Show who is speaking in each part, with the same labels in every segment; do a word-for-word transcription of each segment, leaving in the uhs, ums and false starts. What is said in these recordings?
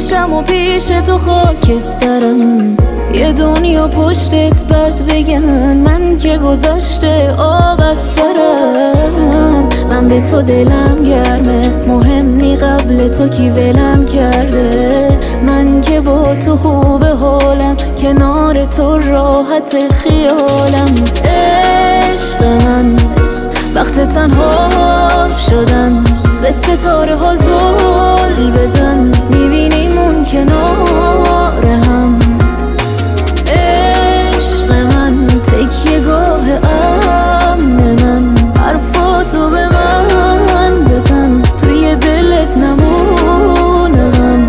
Speaker 1: پیشم و پیش تو خاکسترم. یه دنیا پشتت بد بگن، من که گذشته آب از سرم. من به تو دلم گرمه، مهم نی قبل تو کی ولم کرده. من که با تو خوب حالم، کنار تو راحت خیالم. عشق من وقت تنها شدن، به ستاره ها زل بزن، میبینیم اون کنار هم. عشق من تکیه گاه امن من، حرفاتو به من بزن، توی دلت نمونه غم.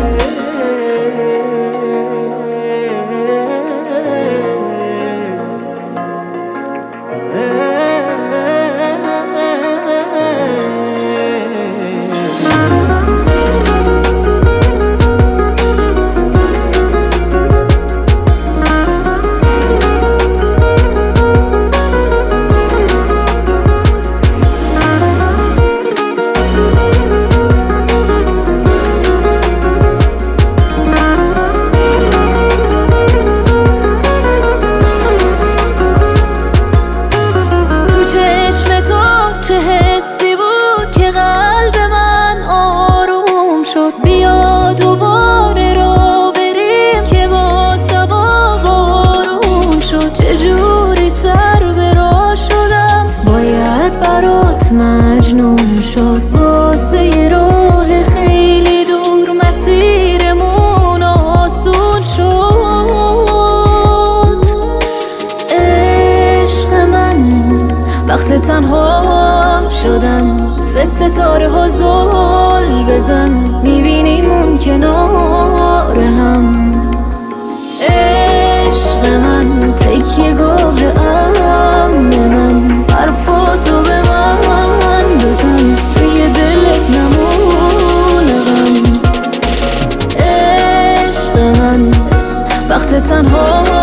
Speaker 1: چه حسی بود که قلب من آروم شد. بیا دوباره را بریم که با صبا بارون شد. چجوری سر به راه شدم، باید برات مجنون شد. واسه یه راه خیلی دور مسیرمون آسون شد. عشق من وقت تنها شدن، به ستاره ها زل بزن، میبینیم اون کنار هم. عشق من تکیه گاه امن من، حرفاتو به من بزن، توی دلت نمونه غم. عشق من وقت تنها